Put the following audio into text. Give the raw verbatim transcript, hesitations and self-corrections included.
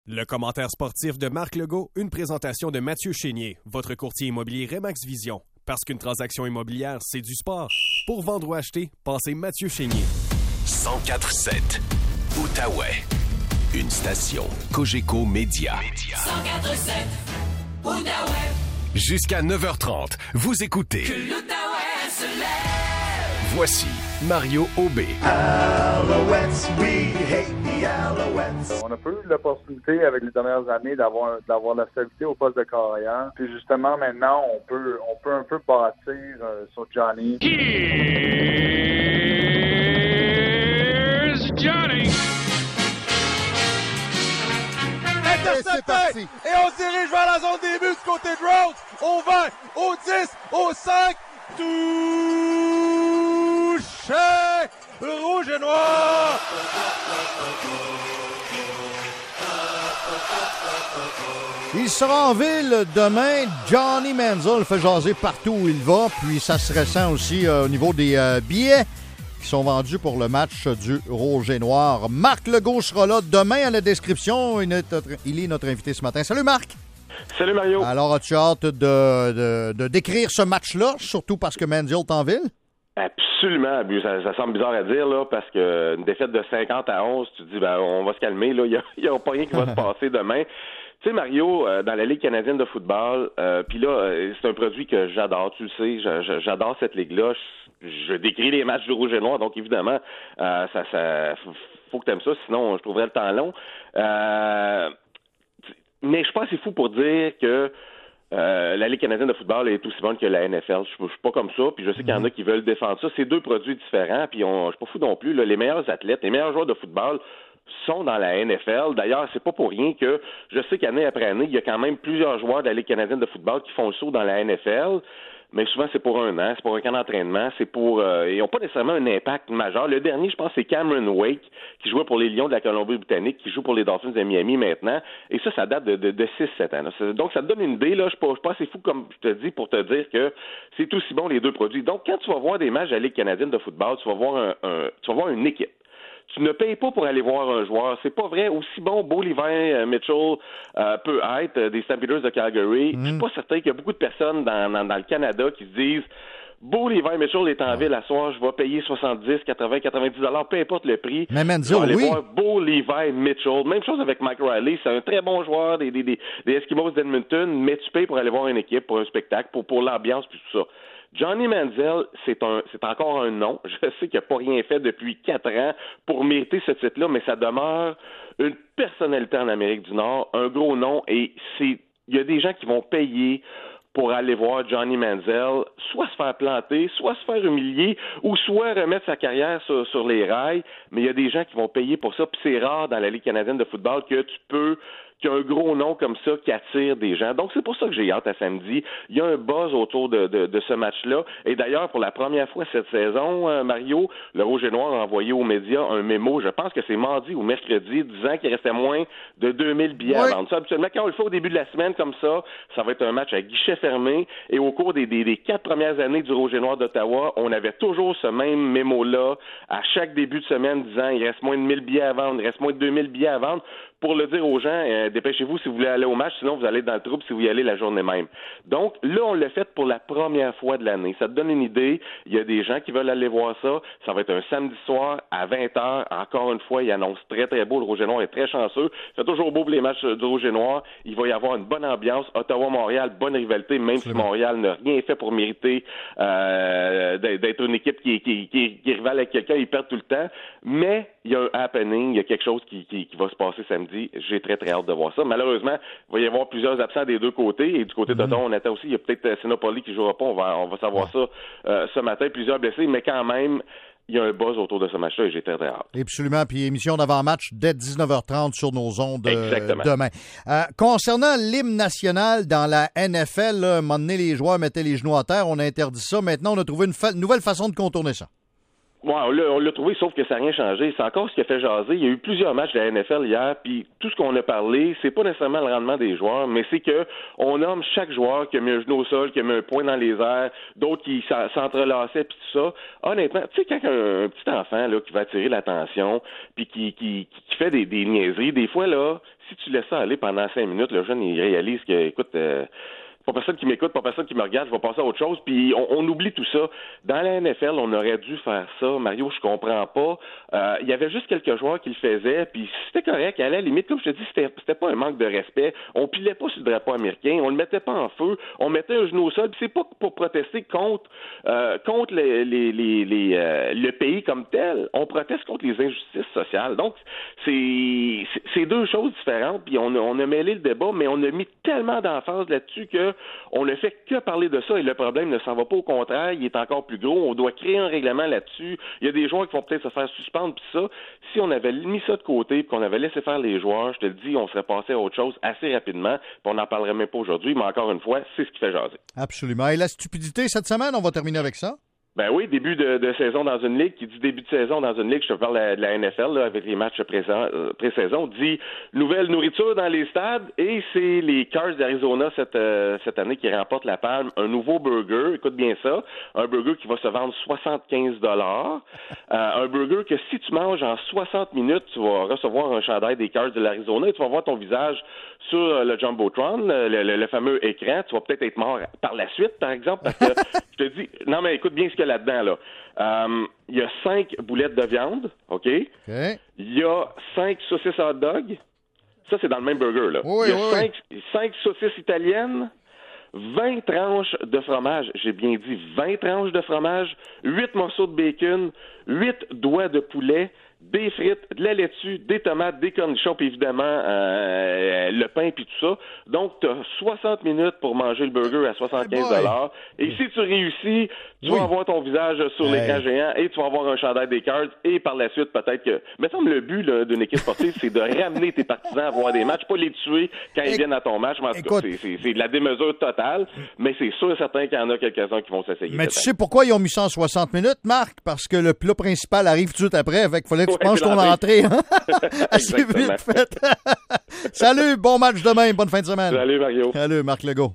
Le commentaire sportif de Marc Legault, une présentation de Mathieu Chénier, votre courtier immobilier Remax Vision. Parce qu'une transaction immobilière, c'est du sport. Pour vendre ou acheter, pensez Mathieu Chénier. cent quatre sept, Outaouais. Une station Cogeco Média. cent quatre sept, Outaouais. Jusqu'à neuf heures trente, vous écoutez Que l'Outaouais se lève. Voici Mario Aubé. Alouettes, we hate the Alouettes. On a pas eu l'opportunité avec les dernières années d'avoir d'avoir la stabilité au poste de carrière. Puis justement maintenant on peut on peut un peu bâtir euh, sur Johnny. Here's Johnny. Intercepté! Et on se dirige vers la zone des buts du côté de Rhodes. Au vingt, au dix, au cinq. Touché! Rouge et noir! Il sera en ville demain. Johnny Manziel fait jaser partout où il va. Puis ça se ressent aussi euh, au niveau des euh, billets qui sont vendus pour le match du Rouge et Noir. Marc Legault sera là demain à la description. Il est notre, il est notre invité ce matin. Salut Marc! Salut Mario! Alors, as-tu hâte de, de, de décrire ce match-là, surtout parce que Manziel est en ville? Absolument. Ça, ça semble bizarre à dire, là, parce qu'une défaite de cinquante à onze, tu te dis, ben, on va se calmer, là. Il n'y a, a pas rien qui va se passer demain. Tu sais, Mario, euh, dans la Ligue canadienne de football, euh, puis là, euh, c'est un produit que j'adore, tu le sais, j'adore cette ligue-là. Je, je décris les matchs du Rouge et Noir, donc évidemment, euh, ça, ça, faut que tu aimes ça, sinon je trouverais le temps long. Euh, mais je pense que c'est fou pour dire que Euh, la Ligue canadienne de football est aussi bonne que la N F L. Je, je suis pas comme ça, puis je sais qu'il y en a qui veulent défendre ça. C'est deux produits différents, puis on, je suis pas fou non plus. Là, les meilleurs athlètes, les meilleurs joueurs de football sont dans la N F L. D'ailleurs, c'est pas pour rien que je sais qu'année après année, il y a quand même plusieurs joueurs de la Ligue canadienne de football qui font le saut dans la N F L. Mais souvent, c'est pour un an, c'est pour un camp d'entraînement, c'est pour... Euh, ils n'ont pas nécessairement un impact majeur. Le dernier, je pense, c'est Cameron Wake, qui jouait pour les Lions de la Colombie-Britannique, qui joue pour les Dolphins de Miami maintenant. Et ça, ça date de, de, de six sept ans. Là. Donc, ça te donne une idée. Là. Je ne suis pas assez fou, comme je te dis, pour te dire que c'est aussi bon, les deux produits. Donc, quand tu vas voir des matchs de la Ligue canadienne de football, tu vas voir, un, un, tu vas voir une équipe. Tu ne payes pas pour aller voir un joueur. C'est pas vrai. Aussi bon Beau Levi euh, Mitchell euh, peut être euh, des Stampeders de Calgary. Mm. Je suis pas certain qu'il y a beaucoup de personnes dans, dans, dans le Canada qui se disent Beau Levi Mitchell est en ville à soir, je vais payer soixante-dix, quatre-vingts, quatre-vingt-dix dollars, peu importe le prix. Mais Manziel, aller oui. voir Beau Levi Mitchell. Même chose avec Mike Riley. C'est un très bon joueur des, des, des, des Eskimos d'Edmonton, mais tu payes pour aller voir une équipe, pour un spectacle, pour, pour l'ambiance puis tout ça. Johnny Manziel, c'est un, c'est encore un nom. Je sais qu'il n'a pas rien fait depuis quatre ans pour mériter ce titre-là, mais ça demeure une personnalité en Amérique du Nord, un gros nom, et c'est, il y a des gens qui vont payer pour aller voir Johnny Manziel, soit se faire planter, soit se faire humilier, ou soit remettre sa carrière sur, sur les rails, mais il y a des gens qui vont payer pour ça, puis c'est rare dans la Ligue canadienne de football que tu peux qu'il y a un gros nom comme ça qui attire des gens. Donc, c'est pour ça que j'ai hâte à samedi. Il y a un buzz autour de, de, de ce match-là. Et d'ailleurs, pour la première fois cette saison, euh, Mario, le Rouge et Noir a envoyé aux médias un mémo, je pense que c'est mardi ou mercredi, disant qu'il restait moins de deux mille billets oui. à vendre. Ça, habituellement, quand on le fait au début de la semaine comme ça, ça va être un match à guichet fermé. Et au cours des, des, des quatre premières années du Rouge et Noir d'Ottawa, on avait toujours ce même mémo-là à chaque début de semaine disant il reste moins de mille billets à vendre, il reste moins de deux mille billets à vendre. Pour le dire aux gens, euh, dépêchez-vous si vous voulez aller au match, sinon vous allez être dans le trouble si vous y allez la journée même. Donc, là, on l'a fait pour la première fois de l'année. Ça te donne une idée. Il y a des gens qui veulent aller voir ça. Ça va être un samedi soir à vingt heures. Encore une fois, il annonce très, très beau. Le Rouge et Noir est très chanceux. C'est toujours beau pour les matchs du Rouge et Noir. Il va y avoir une bonne ambiance. Ottawa-Montréal, bonne rivalité, même si Montréal n'a rien fait pour mériter euh, d'être une équipe qui, qui, qui, qui est rivale avec quelqu'un. Ils perdent tout le temps. Mais il y a un happening. Il y a quelque chose qui, qui, qui va se passer samedi. J'ai très, très hâte de voir ça. Malheureusement, il va y avoir plusieurs absents des deux côtés. Et du côté de d'Ottawa, on attend aussi. Il y a peut-être Sinopoli qui ne jouera pas. On va, on va savoir ça euh, ce matin. Plusieurs blessés. Mais quand même, il y a un buzz autour de ce match-là et j'ai très, très hâte. Absolument. Puis émission d'avant-match dès dix-neuf heures trente sur nos ondes euh, demain. Euh, concernant l'hymne national dans la N F L, là, à un moment donné, les joueurs mettaient les genoux à terre. On a interdit ça. Maintenant, on a trouvé une fa- nouvelle façon de contourner ça. Ouais, on l'a, on l'a trouvé, sauf que ça n'a rien changé. C'est encore ce qui a fait jaser. Il y a eu plusieurs matchs de la N F L hier, puis tout ce qu'on a parlé, c'est pas nécessairement le rendement des joueurs, mais c'est que on nomme chaque joueur qui a mis un genou au sol, qui a mis un poing dans les airs, d'autres qui s'entrelaçaient, puis tout ça. Honnêtement, tu sais, quand un, un petit enfant là qui va attirer l'attention, puis qui, qui, qui fait des, des niaiseries, des fois, là, si tu laisses ça aller pendant cinq minutes, le jeune, il réalise que, écoute... Euh, pas personne qui m'écoute, pas personne qui me regarde, je vais passer à autre chose, puis on, on oublie tout ça. Dans la N F L, on aurait dû faire ça. Mario, je comprends pas. Euh, il y avait juste quelques joueurs qui le faisaient, puis c'était correct. À la limite, comme je te dis, c'était, c'était pas un manque de respect. On pilait pas sur le drapeau américain, on le mettait pas en feu, on mettait un genou au sol, puis c'est pas pour protester contre euh, contre les, les, les, les, euh, le pays comme tel. On proteste contre les injustices sociales. Donc, c'est, c'est, c'est deux choses différentes, puis on a, on a mêlé le débat, mais on a mis tellement d'emphase là-dessus que on ne fait que parler de ça et le problème ne s'en va pas, au contraire, il est encore plus gros. On doit créer un règlement là-dessus. Il y a des joueurs qui vont peut-être se faire suspendre, puis ça, si on avait mis ça de côté et qu'on avait laissé faire les joueurs, je te le dis, on serait passé à autre chose assez rapidement, puis on n'en parlerait même pas aujourd'hui, mais encore une fois, c'est ce qui fait jaser. Absolument. Et la stupidité cette semaine, on va terminer avec ça? Ben oui, début de, de saison dans une ligue, qui dit début de saison dans une ligue, je te parle de la, de la N F L, là, avec les matchs présents, euh, pré-saison, dit nouvelle nourriture dans les stades, et c'est les Cards d'Arizona cette, euh, cette année qui remportent la palme, un nouveau burger, écoute bien ça, un burger qui va se vendre soixante-quinze dollars, euh, un burger que si tu manges en soixante minutes, tu vas recevoir un chandail des Cards de l'Arizona et tu vas voir ton visage sur euh, le Jumbotron, le, le, le fameux écran, tu vas peut-être être mort par la suite, par exemple, parce que je te dis, non mais écoute bien ce qu'il y a là-dedans, là. Euh, il y a cinq boulettes de viande, OK? Okay. Il y a cinq saucisses hot dog. Ça, c'est dans le même burger, là. Oui, il y a oui. cinq, cinq saucisses italiennes, vingt tranches de fromage, j'ai bien dit vingt tranches de fromage, huit morceaux de bacon, huit doigts de poulet, des frites, de la laitue, des tomates, des cornichons, puis évidemment euh, le pain puis tout ça. Donc, tu as soixante minutes pour manger le burger à soixante-quinze dollars. Hey et si tu réussis, tu oui. vas avoir ton visage sur hey. l'écran géant et tu vas avoir un chandail des Cards et par la suite, peut-être que... Mais ça, le but là, d'une équipe sportive, c'est de ramener tes partisans à voir des matchs, pas les tuer quand ils viennent à ton match. Mais en tout cas, c'est, c'est, c'est de la démesure totale, mais c'est sûr et certain qu'il y en a quelques-uns qui vont s'essayer. Mais tu sais pourquoi ils ont mis ça en soixante minutes, Marc? Parce que le plat principal arrive tout de suite après, fait qu'il fallait que tu manges ton entrée. Hein? Assez vite fait. Salut, bon match demain, bonne fin de semaine. Salut, Mario. Salut, Marc Legault.